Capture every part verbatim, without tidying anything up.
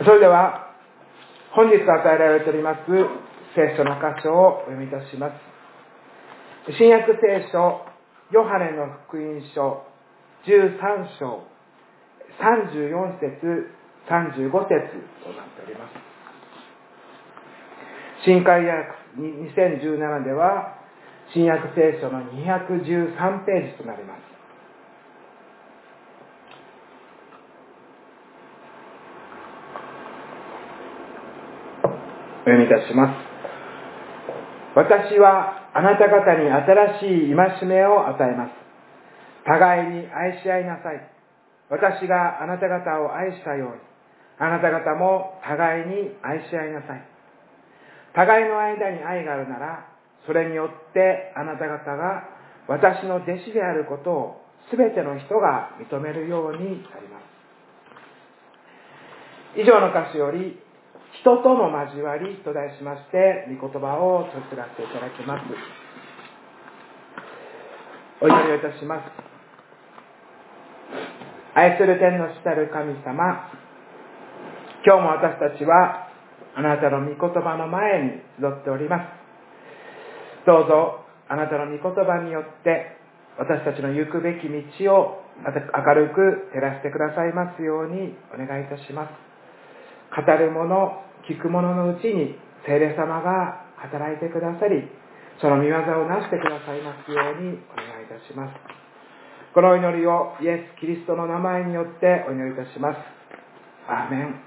それでは本日与えられております聖書の箇所をお読みいたします。新約聖書ヨハネの福音書じゅうさん章さんじゅうよん節さんじゅうご節となっております。新海訳にせんじゅうななでは新約聖書のにひゃくじゅうさんページとなります。お読みいたします。私はあなた方に新しい戒めを与えます。互いに愛し合いなさい。私があなた方を愛したように、あなた方も互いに愛し合いなさい。互いの間に愛があるなら、それによってあなた方が私の弟子であることをすべての人が認めるようになります。以上の歌詞より、人との交わりと題しまして、御言葉を綴らせていただきます。お祈りをいたします。愛する天の主たる神様、今日も私たちはあなたの御言葉の前に集っております。どうぞあなたの御言葉によって私たちの行くべき道を明るく照らしてくださいますようにお願いいたします。語る者、聞く者のうちに聖霊様が働いてくださり、その御業をなしてくださいますようにお願いいたします。この祈りをイエス・キリストの名前によってお祈りいたします。アーメン。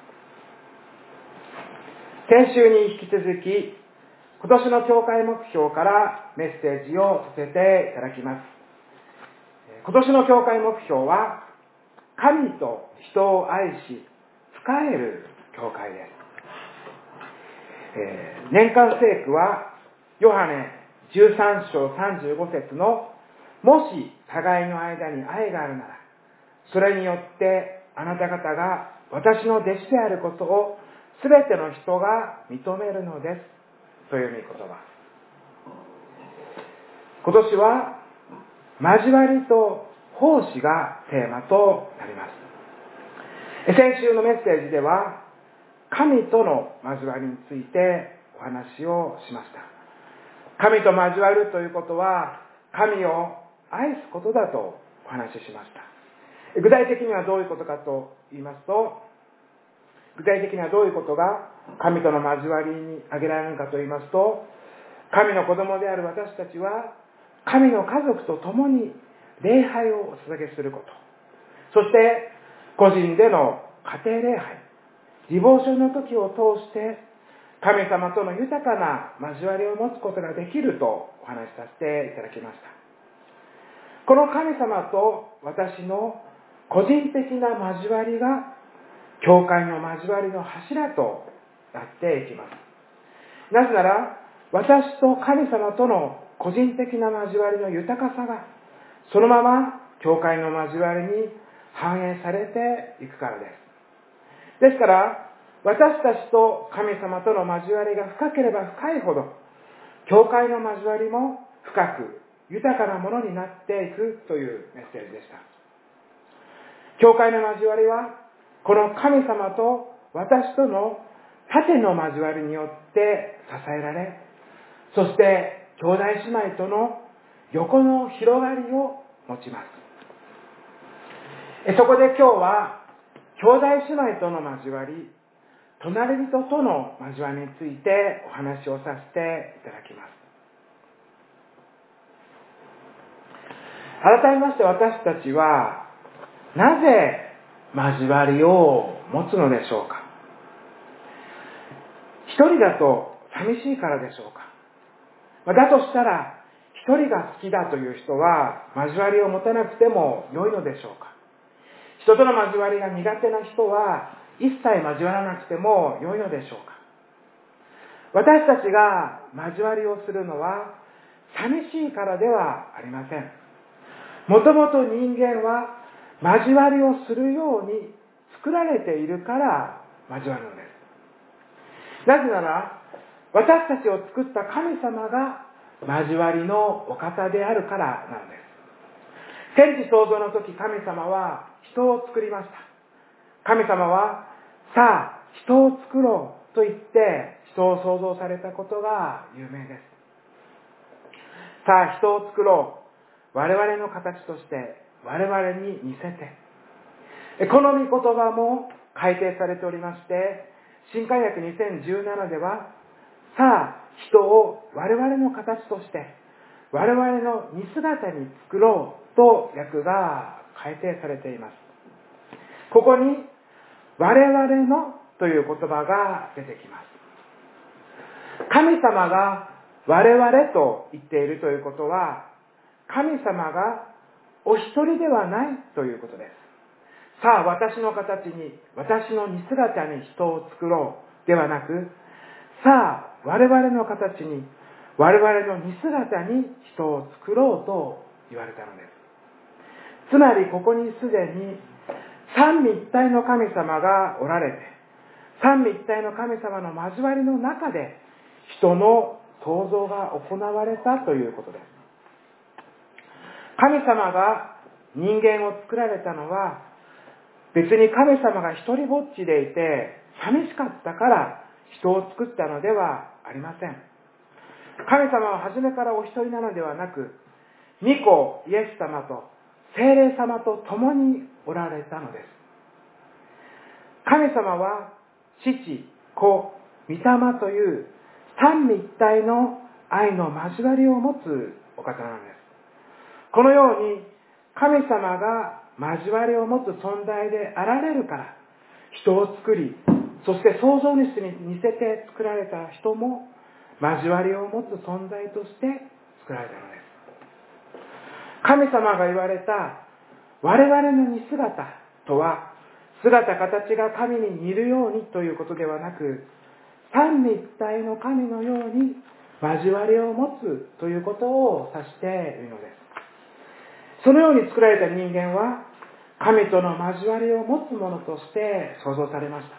先週に引き続き、今年の教会目標からメッセージをさせていただきます。今年の教会目標は、神と人を愛し、仕える教会です。えー、年間聖句は、ヨハネじゅうさん章さんじゅうご節の、もし互いの間に愛があるなら、それによってあなた方が私の弟子であることをすべての人が認めるのです。という御言葉。今年は交わりと奉仕がテーマとなります。先週のメッセージでは神との交わりについてお話をしました。神と交わるということは神を愛すことだとお話ししました。具体的にはどういうことかと言いますと、具体的にはどういうことが神との交わりに挙げられるかと言いますと、神の子供である私たちは神の家族と共に礼拝をお捧げすること、そして個人での家庭礼拝、ディボーションの時を通して神様との豊かな交わりを持つことができるとお話しさせていただきました。この神様と私の個人的な交わりが教会の交わりの柱となっていきます。なぜなら私と神様との個人的な交わりの豊かさがそのまま教会の交わりに反映されていくからです。ですから私たちと神様との交わりが深ければ深いほど教会の交わりも深く豊かなものになっていくというメッセージでした。教会の交わりはこの神様と私との縦の交わりによって支えられ、そして兄弟姉妹との横の広がりを持ちます。そこで今日は兄弟姉妹との交わり、隣人との交わりについてお話をさせていただきます。改めまして私たちはなぜ交わりを持つのでしょうか。一人だと寂しいからでしょうか。だとしたら一人が好きだという人は交わりを持たなくても良いのでしょうか。人との交わりが苦手な人は一切交わらなくても良いのでしょうか。私たちが交わりをするのは寂しいからではありません。もともと人間は交わりをするように作られているから交わるのです。なぜなら私たちを作った神様が交わりのお方であるからなのです。天地創造の時、神様は人を作りました。神様はさあ人を作ろうと言って人を創造されたことが有名です。さあ、人を作ろう。我々の形として我々に似せて。この御言葉も改訂されておりまして、新海訳にせんじゅうななでは、さあ、人を我々の形として我々の似姿に作ろうと訳が改訂されています。ここに我々のという言葉が出てきます。神様が我々と言っているということは、神様がお一人ではないということです。さあ、私の形に、私の似姿に人を作ろうではなく、さあ、我々の形に、我々の似姿に人を作ろうと言われたのです。つまりここにすでに三位一体の神様がおられて、三位一体の神様の交わりの中で人の創造が行われたということです。神様が人間を作られたのは、別に神様が一人ぼっちでいて寂しかったから人を作ったのではありません。神様は初めからお一人なのではなく、御子イエス様と聖霊様と共におられたのです。神様は父、子、御霊という三位一体の愛の交わりを持つお方なのです。このように神様が交わりを持つ存在であられるから、人を作り、そして創造主に似せて作られた人も交わりを持つ存在として作られたのです。神様が言われた我々の似姿とは、姿形が神に似るようにということではなく、三位一体の神のように交わりを持つということを指しているのです。そのように作られた人間は神との交わりを持つものとして創造されました。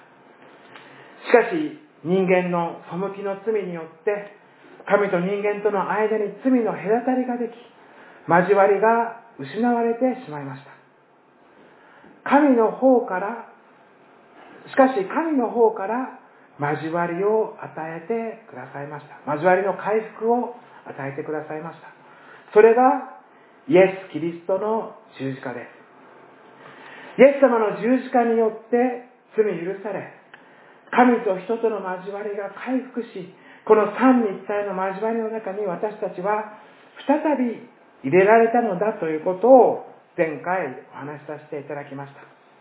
しかし人間の背きの罪によって神と人間との間に罪の隔たりができ、交わりが失われてしまいました。神の方からしかし神の方から交わりを与えてくださいました。交わりの回復を与えてくださいました。それがイエス・キリストの十字架です。イエス様の十字架によって罪許され、神と人との交わりが回復し、この三位一体の交わりの中に私たちは再び入れられたのだということを前回お話しさせていただきました。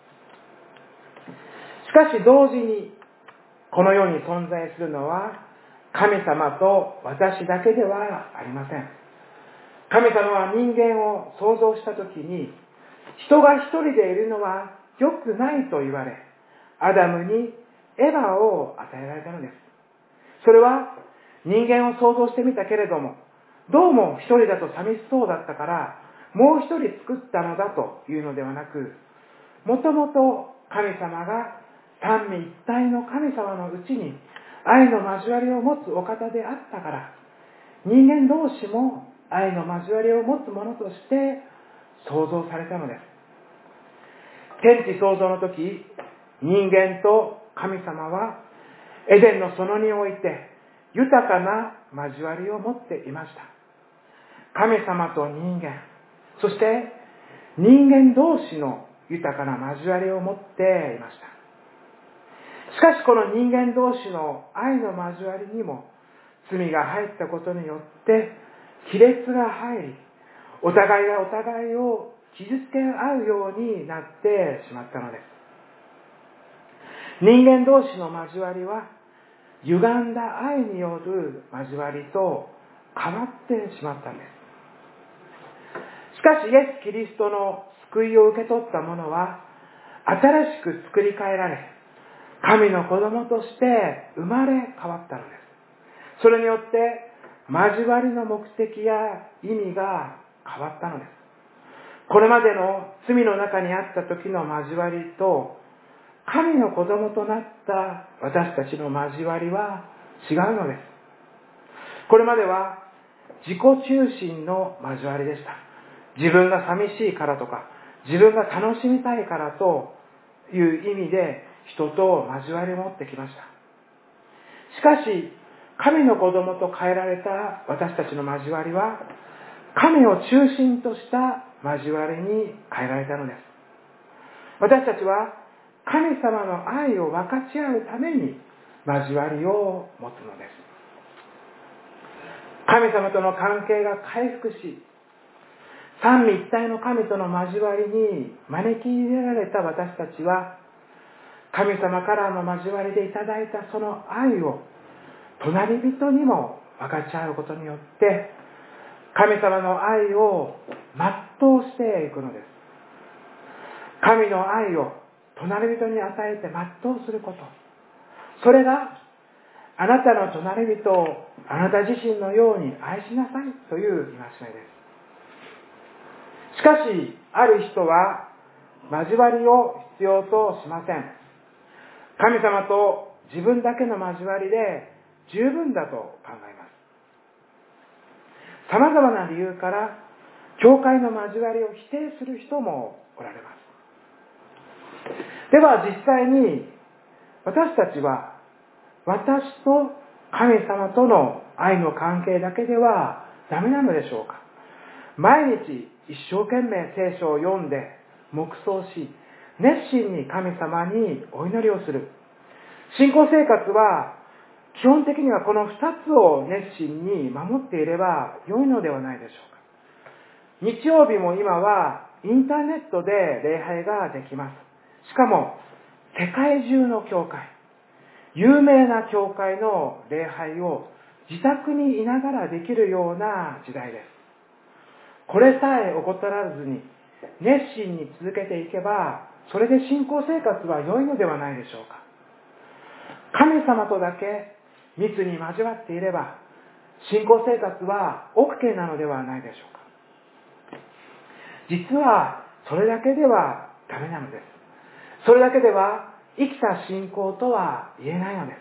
しかし同時にこの世に存在するのは神様と私だけではありません。神様は人間を創造したときに、人が一人でいるのは良くないと言われ、アダムにエヴァを与えられたのです。それは人間を創造してみたけれども、どうも一人だと寂しそうだったから、もう一人作ったのだというのではなく、もともと神様が三位一体の神様のうちに愛の交わりを持つお方であったから、人間同士も愛の交わりを持つものとして創造されたのです。天地創造の時、人間と神様はエデンの園において豊かな交わりを持っていました。神様と人間、そして人間同士の豊かな交わりを持っていました。しかしこの人間同士の愛の交わりにも罪が入ったことによって亀裂が入り、お互いがお互いを傷つけ合うようになってしまったのです。人間同士の交わりは歪んだ愛による交わりと変わってしまったんです。しかしイエス・キリストの救いを受け取った者は新しく作り変えられ、神の子供として生まれ変わったのです。それによって交わりの目的や意味が変わったのです。これまでの罪の中にあった時の交わりと、神の子供となった私たちの交わりは違うのです。これまでは自己中心の交わりでした。自分が寂しいからとか、自分が楽しみたいからという意味で人と交わりを持ってきました。しかし、神の子供と変えられた私たちの交わりは、神を中心とした交わりに変えられたのです。私たちは神様の愛を分かち合うために交わりを持つのです。神様との関係が回復し、三位一体の神との交わりに招き入れられた私たちは、神様からの交わりでいただいたその愛を隣人にも分かち合うことによって、神様の愛を全うしていくのです。神の愛を隣人に与えて全うすること。それが、あなたの隣人をあなた自身のように愛しなさいという戒めです。しかし、ある人は交わりを必要としません。神様と自分だけの交わりで十分だと考えます。様々な理由から、教会の交わりを否定する人もおられます。では実際に、私たちは、私と神様との愛の関係だけではダメなのでしょうか。毎日一生懸命聖書を読んで黙想し、熱心に神様にお祈りをする。信仰生活は基本的にはこの二つを熱心に守っていれば良いのではないでしょうか。日曜日も今はインターネットで礼拝ができます。しかも世界中の教会、有名な教会の礼拝を自宅にいながらできるような時代です。これさえ怠らずに熱心に続けていけば、それで信仰生活は良いのではないでしょうか。神様とだけ密に交わっていれば、信仰生活は OK なのではないでしょうか。実はそれだけではダメなのです。それだけでは生きた信仰とは言えないのです。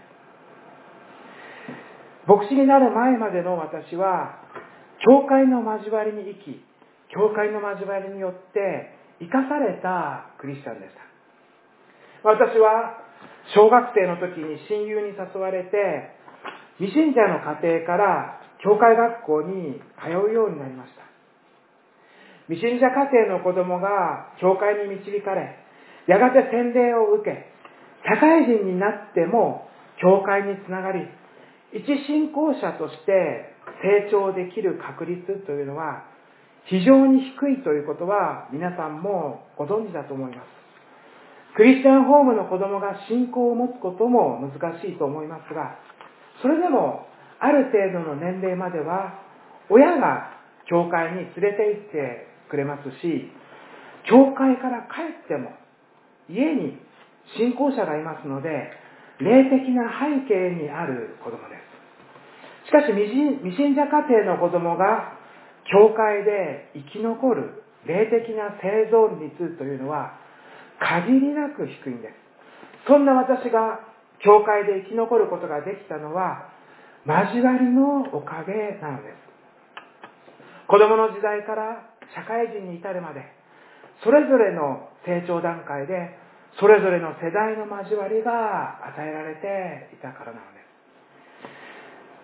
牧師になる前までの私は、教会の交わりに生き、教会の交わりによって生かされたクリスチャンでした。私は小学生の時に親友に誘われて、未信者の家庭から教会学校に通うようになりました。未信者家庭の子供が教会に導かれ、やがて洗礼を受け、社会人になっても教会につながり、一信仰者として成長できる確率というのは非常に低いということは皆さんもご存知だと思います。クリスチャンホームの子供が信仰を持つことも難しいと思いますが、それでもある程度の年齢までは親が教会に連れて行ってくれますし、教会から帰っても家に信仰者がいますので、霊的な背景にある子供です。しかし未信者家庭の子供が教会で生き残る霊的な生存率というのは限りなく低いんです。そんな私が教会で生き残ることができたのは交わりのおかげなのです。子供の時代から社会人に至るまで、それぞれの成長段階でそれぞれの世代の交わりが与えられていたからなのです。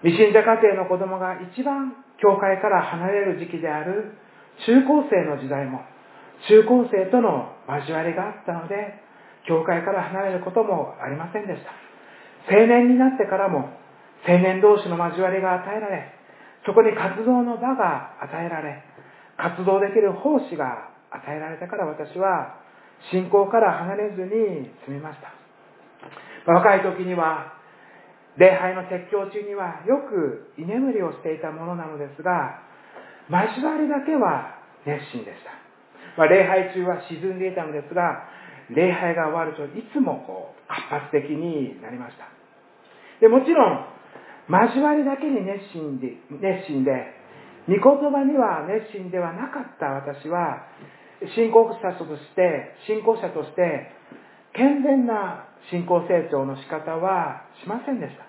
未信者家庭の子供が一番教会から離れる時期である中高生の時代も、中高生との交わりがあったので、教会から離れることもありませんでした。青年になってからも青年同士の交わりが与えられ、そこに活動の場が与えられ、活動できる奉仕が与えられたから、私は信仰から離れずに済みました。若い時には礼拝の説教中にはよく居眠りをしていたものなのですが、交わりだけは熱心でした。まあ、礼拝中は沈んでいたのですが、礼拝が終わるといつもこう活発的になりました。でもちろん交わりだけに熱心で熱心で御言葉には熱心ではなかった私は、信仰者として信仰者として健全な信仰成長の仕方はしませんでした。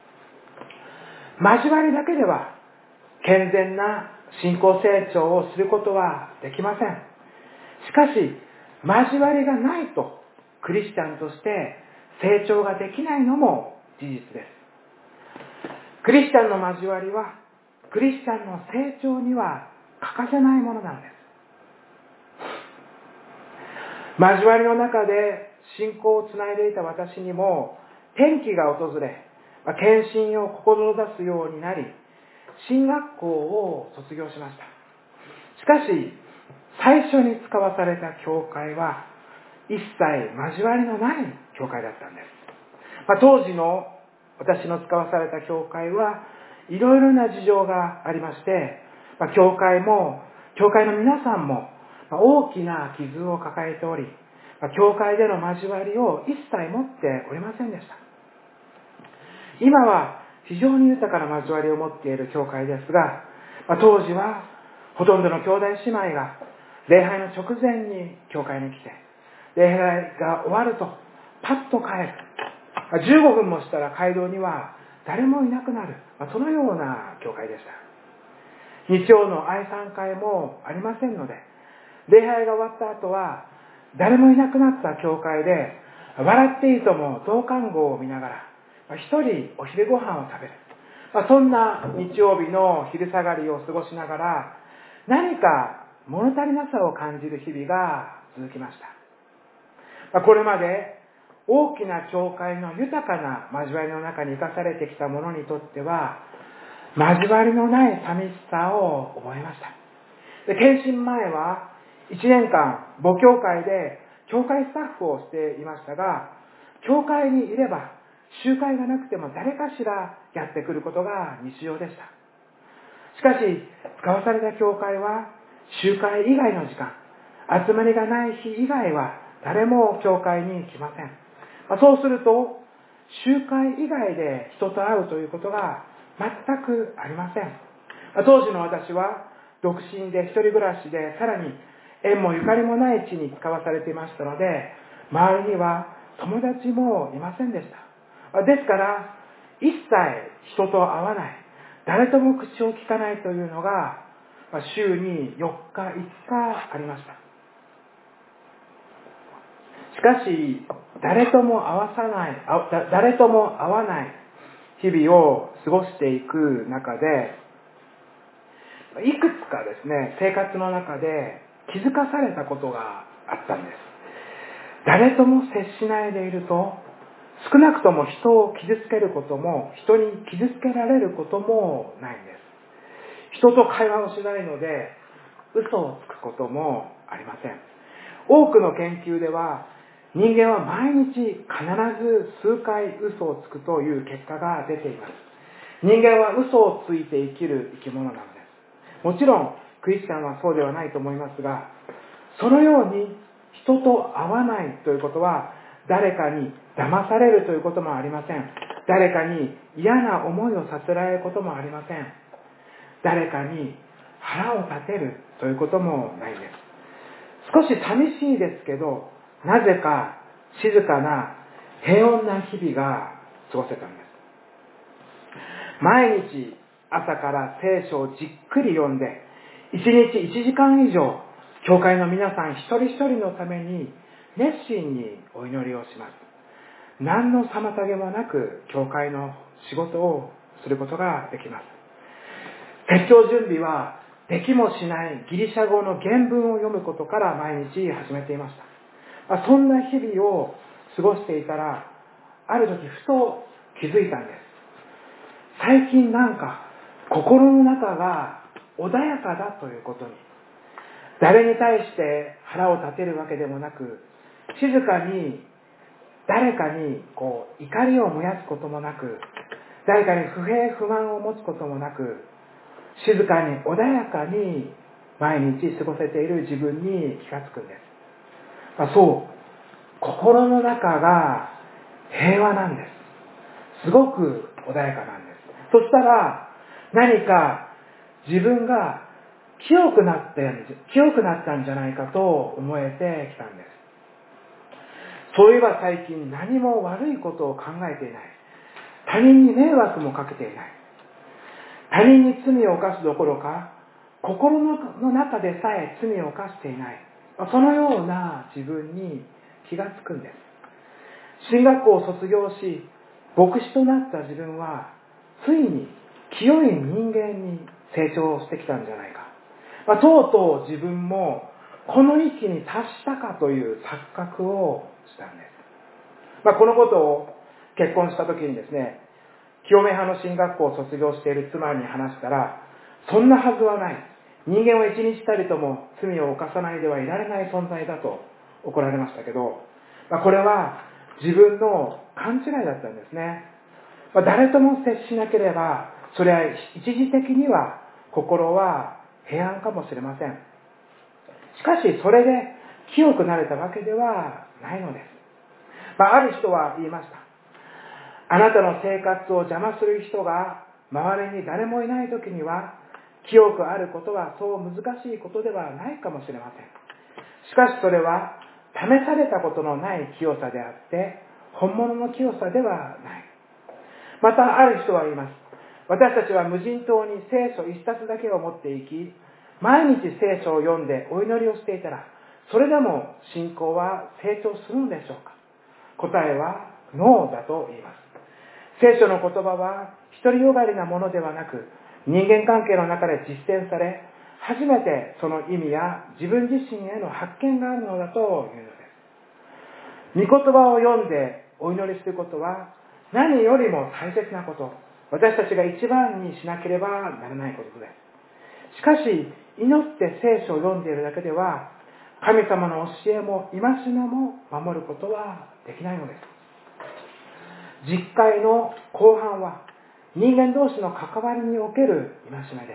交わりだけでは健全な信仰成長をすることはできません。しかし交わりがないとクリスチャンとして成長ができないのも事実です。クリスチャンの交わりはクリスチャンの成長には欠かせないものなんです。交わりの中で信仰をつないでいた私にも転機が訪れ、献身を志すようになり、神学校を卒業しました。しかし最初に使わされた教会は一切交わりのない教会だったんです。まあ、当時の私の使わされた教会はいろいろな事情がありまして、まあ、教会も教会の皆さんも大きな傷を抱えており、まあ、教会での交わりを一切持っておりませんでした。今は非常に豊かな交わりを持っている教会ですが、まあ、当時はほとんどの兄弟姉妹が礼拝の直前に教会に来て、礼拝が終わるとパッと帰る。まあ、じゅうごふんもしたら街道には誰もいなくなる、まあ、そのような教会でした。日曜の愛賛会もありませんので、礼拝が終わった後は誰もいなくなった教会で笑っていいとも同感号を見ながら一人お昼ご飯を食べる、まあ、そんな日曜日の昼下がりを過ごしながら何か物足りなさを感じる日々が続きました。まあ、これまで大きな教会の豊かな交わりの中に生かされてきた者にとっては交わりのない寂しさを覚えました。で、献身前はいちねんかん母教会で教会スタッフをしていましたが、教会にいれば集会がなくても誰かしらやってくることが日常でした。しかし使わされた教会は集会以外の時間、集まりがない日以外は誰も教会に来ません。そうすると集会以外で人と会うということが全くありません。当時の私は独身で一人暮らしで、さらに縁もゆかりもない地に使わされていましたので、周りには友達もいませんでした。ですから一切人と会わない、誰とも口を聞かないというのが週によっかいつかありました。しかし誰とも会わさない誰とも会わない日々を過ごしていく中で、いくつかですね、生活の中で気づかされたことがあったんです。誰とも接しないでいると、少なくとも人を傷つけることも、人に傷つけられることもないんです。人と会話をしないので、嘘をつくこともありません。多くの研究では、人間は毎日必ず数回嘘をつくという結果が出ています。人間は嘘をついて生きる生き物なのです。もちろんクリスチャンはそうではないと思いますが、そのように人と会わないということは誰かに騙されるということもありません。誰かに嫌な思いをさせられることもありません。誰かに腹を立てるということもないんです。少し寂しいですけど、なぜか静かな平穏な日々が過ごせたんです。毎日朝から聖書をじっくり読んで、いちにちいちじかん以上教会の皆さん一人一人のために熱心にお祈りをします。何の妨げもなく教会の仕事をすることができます。説教準備はできもしないギリシャ語の原文を読むことから毎日始めていました。そんな日々を過ごしていたら、ある時ふと気づいたんです。最近なんか心の中が穏やかだということに、誰に対して腹を立てるわけでもなく、静かに誰かにこう怒りを燃やすこともなく、誰かに不平不満を持つこともなく、静かに穏やかに毎日過ごせている自分に気がつくんです。まあ、そう心の中が平和なんです。すごく穏やかなんです。そしたら何か自分が清くなって清くなったんじゃないかと思えてきたんです。そういえば最近何も悪いことを考えていない。他人に迷惑もかけていない。他人に罪を犯すどころか、心の中でさえ罪を犯していない。そのような自分に気がつくんです。 進学校を卒業し、牧師となった自分は、ついに清い人間に成長してきたんじゃないか。まあ、とうとう自分もこの域に達したかという錯覚をしたんです。まあ、このことを結婚した時にですね、清め派の進学校を卒業している妻に話したら、そんなはずはない。人間は一日たりとも罪を犯さないではいられない存在だと怒られましたけど、まあ、これは自分の勘違いだったんですね。まあ、誰とも接しなければ、それは一時的には心は平安かもしれません。しかしそれで清くなれたわけではないのです。まあ、ある人は言いました。あなたの生活を邪魔する人が周りに誰もいない時には、清くあることはそう難しいことではないかもしれません。しかしそれは試されたことのない清さであって、本物の清さではない。またある人は言います。私たちは無人島に聖書一冊だけを持っていき、毎日聖書を読んでお祈りをしていたら、それでも信仰は成長するのでしょうか。答えはノーだと言います。聖書の言葉は独りよがりなものではなく、人間関係の中で実践され、初めてその意味や自分自身への発見があるのだというのです。御言葉を読んでお祈りすることは何よりも大切なこと、私たちが一番にしなければならないことです。しかし、祈って聖書を読んでいるだけでは、神様の教えも戒めも守ることはできないのです。実会の後半は、人間同士の関わりにおける戒めです。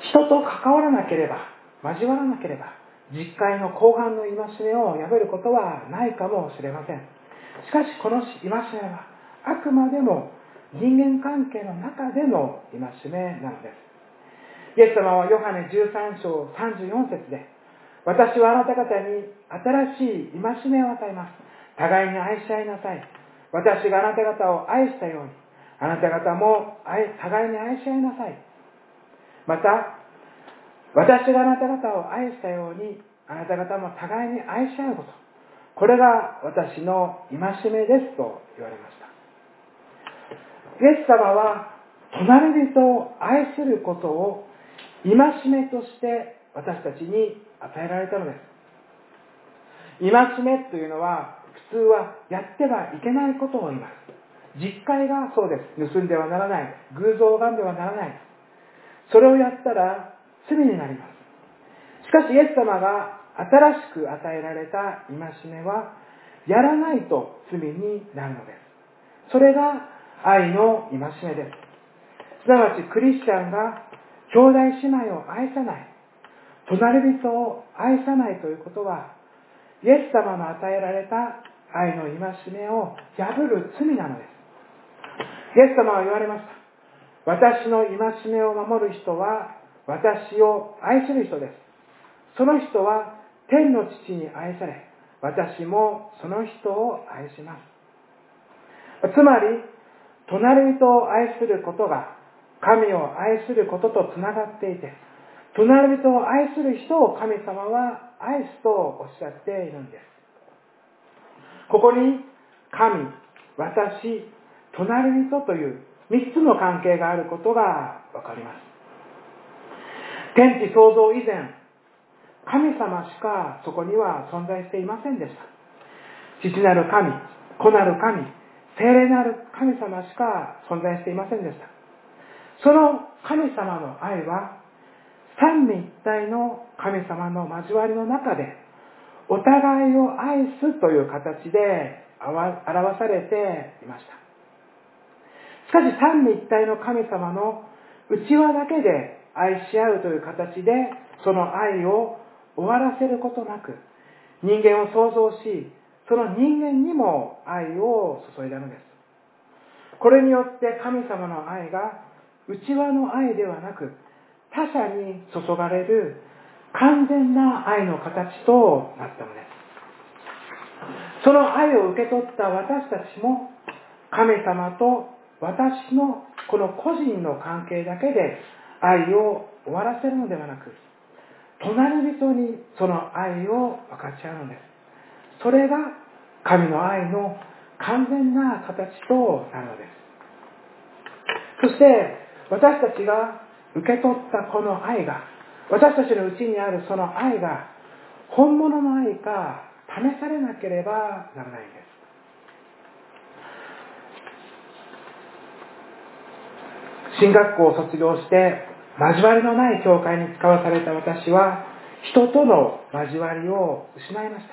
人と関わらなければ、交わらなければ、実会の後半の戒めを破ることはないかもしれません。しかしこの戒めは、あくまでも人間関係の中での戒めなのです。イエス様はヨハネじゅうさん章さんじゅうよん節で、私はあなた方に新しい戒めを与えます。互いに愛し合いなさい。私があなた方を愛したように、あなた方も愛互いに愛し合いなさい。また、私があなた方を愛したように、あなた方も互いに愛し合うこと。これが私の戒めですと言われました。イエス様は、隣人を愛することを戒めとして私たちに与えられたのです。戒めというのは、普通はやってはいけないことを言います。実戒がそうです。盗んではならない。偶像を拝んではならない。それをやったら罪になります。しかしイエス様が新しく与えられた戒めは、やらないと罪になるのです。それが愛の戒めです。すなわちクリスチャンが兄弟姉妹を愛さない、隣人を愛さないということは、イエス様の与えられた愛の戒めを破る罪なのです。イエス様は言われました。私の戒めを守る人は私を愛する人です。その人は天の父に愛され、私もその人を愛します。つまり、隣人を愛することが神を愛することとつながっていて、隣人を愛する人を神様は愛すとおっしゃっているんです。ここに神、私、隣人という三つの関係があることがわかります。天地創造以前、神様しかそこには存在していませんでした。父なる神、子なる神、聖霊なる神様しか存在していませんでした。その神様の愛は、三位一体の神様の交わりの中で、お互いを愛すという形で表されていました。しかし三位一体の神様の内輪だけで愛し合うという形で、その愛を終わらせることなく、人間を創造し、その人間にも愛を注いだのです。これによって神様の愛が内輪の愛ではなく、他者に注がれる完全な愛の形となったのです。その愛を受け取った私たちも、神様と私のこの個人の関係だけで愛を終わらせるのではなく、隣人にその愛を分かち合うのです。それが神の愛の完全な形となるのです。そして私たちが受け取ったこの愛が、私たちのうちにあるその愛が本物の愛か試されなければならないんです。神学校を卒業して交わりのない教会に使わされた私は、人との交わりを失いました。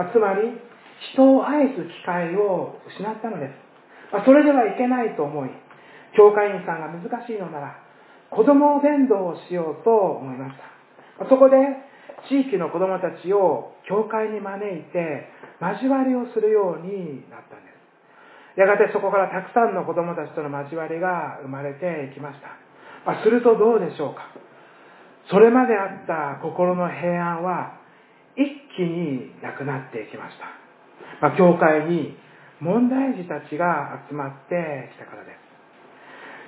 まあ、つまり人を愛す機会を失ったのです。まあ、それではいけないと思い、教会員さんが難しいのなら子供伝道をしようと思いました。まあ、そこで地域の子供たちを教会に招いて交わりをするようになったんです。やがてそこからたくさんの子供たちとの交わりが生まれていきました。まあ、するとどうでしょうか。それまであった心の平安は一気になくなっていきました。まあ、教会に問題児たちが集まってきたからです。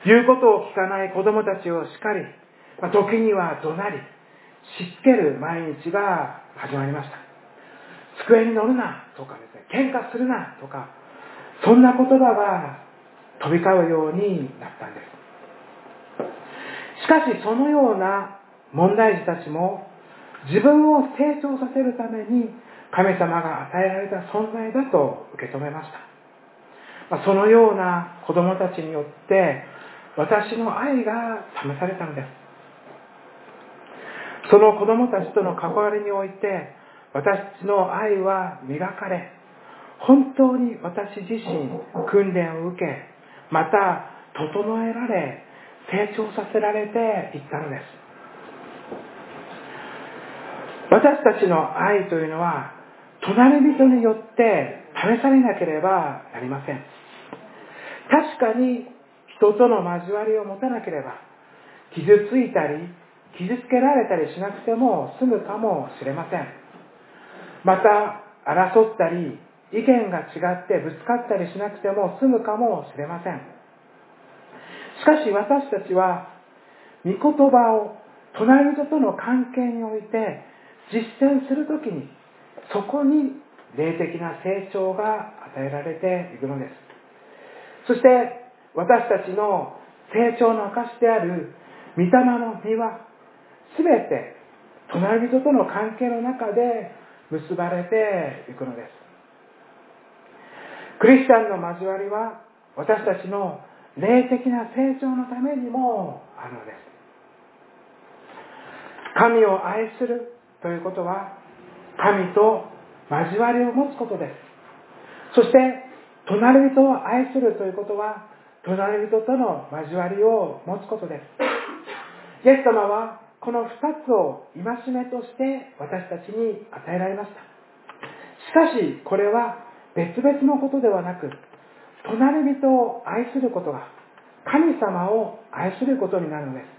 言うことを聞かない子供たちを叱り、まあ、時には怒鳴り、しつける毎日が始まりました。机に乗るなとかですね、喧嘩するなとか、そんな言葉が飛び交うようになったんです。しかしそのような問題児たちも自分を成長させるために神様が与えられた存在だと受け止めました。まあ、そのような子供たちによって私の愛が試されたのです。その子供たちとの関わりにおいて私の愛は磨かれ、本当に私自身訓練を受け、また整えられ、成長させられていったのです。私たちの愛というのは隣人によって試されなければなりません。確かに人との交わりを持たなければ傷ついたり傷つけられたりしなくても済むかもしれません。また争ったり意見が違ってぶつかったりしなくても済むかもしれません。しかし私たちは御言葉を隣人との関係において実践するときに、そこに霊的な成長が与えられていくのです。そして私たちの成長の証である御霊の実はすべて隣人との関係の中で結ばれていくのです。クリスチャンの交わりは私たちの霊的な成長のためにもあるのです。神を愛するということは神と交わりを持つことです。そして隣人を愛するということは隣人との交わりを持つことです。イエス様はこの二つを戒めとして私たちに与えられました。しかしこれは別々のことではなく、隣人を愛することが神様を愛することになるのです。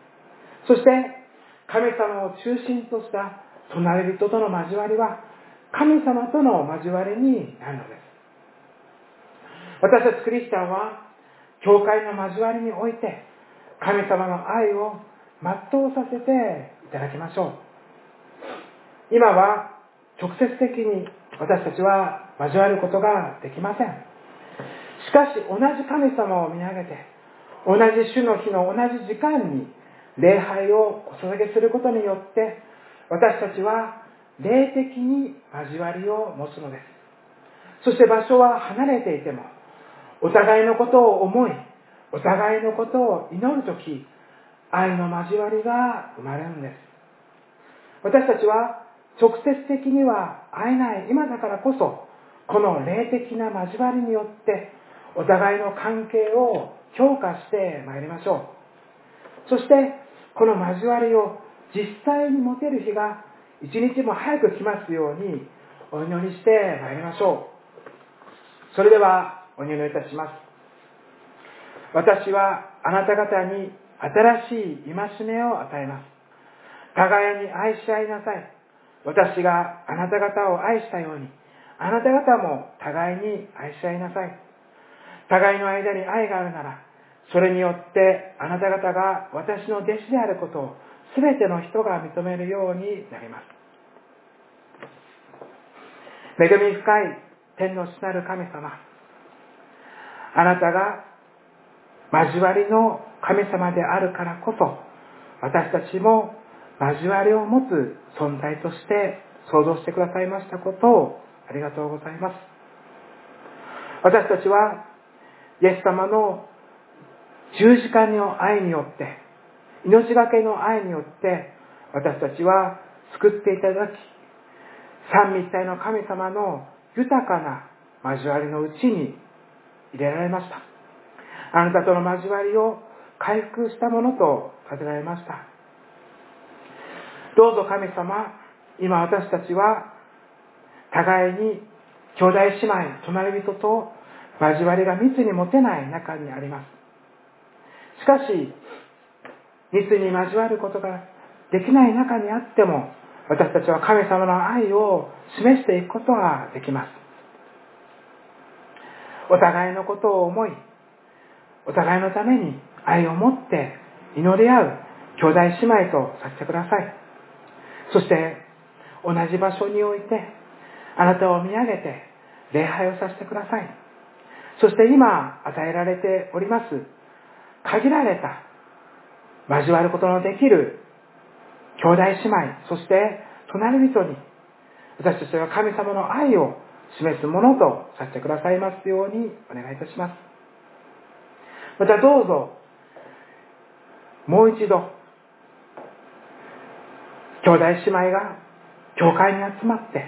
そして神様を中心とした隣人との交わりは神様との交わりになるのです。私たちクリスチャンは教会の交わりにおいて神様の愛を全うさせていただきましょう。今は直接的に私たちは交わることができません。しかし同じ神様を見上げて同じ主の日の同じ時間に礼拝をお捧げすることによって私たちは霊的に交わりを持つのです。そして場所は離れていてもお互いのことを思い、お互いのことを祈るとき、愛の交わりが生まれるんです。私たちは直接的には会えない今だからこそ、この霊的な交わりによってお互いの関係を強化してまいりましょう。そしてこの交わりを実際に持てる日が一日も早く来ますようにお祈りしてまいりましょう。それではお祈りいたします。私はあなた方に新しい戒めを与えます。互いに愛し合いなさい。私があなた方を愛したように、あなた方も互いに愛し合いなさい。互いの間に愛があるなら、それによってあなた方が私の弟子であることを全ての人が認めるようになります。恵み深い天の父なる神様、あなたが交わりの神様であるからこそ、私たちも交わりを持つ存在として創造してくださいましたことをありがとうございます。私たちはイエス様の十字架の愛によって、命がけの愛によって私たちは救っていただき、三位一体の神様の豊かな交わりのうちに入れられました。あなたとの交わりを回復したものとさせられました。どうぞ神様、今私たちは互いに兄弟姉妹、隣人と交わりが密に持てない中にあります。しかし、密に交わることができない中にあっても、私たちは神様の愛を示していくことができます。お互いのことを思い、お互いのために愛を持って祈り合う兄弟姉妹とさせてください。そして同じ場所においてあなたを見上げて礼拝をさせてください。そして今与えられております限られた交わることのできる兄弟姉妹、そして隣人に私たちは神様の愛を示すものとさせてくださいますようにお願いいたします。またどうぞもう一度兄弟姉妹が教会に集まって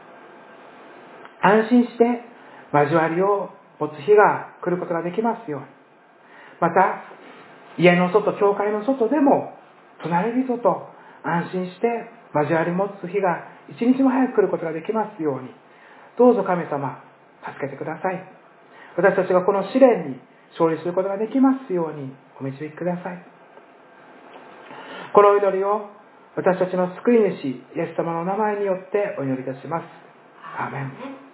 安心して交わりを持つ日が来ることができますように、また家の外、教会の外でも隣人と安心して交わりを持つ日が一日も早く来ることができますように、どうぞ神様助けてください。私たちがこの試練に勝利することができますようにお導きください。この祈りを私たちの救い主イエス様の名前によってお祈りいたします。アーメン。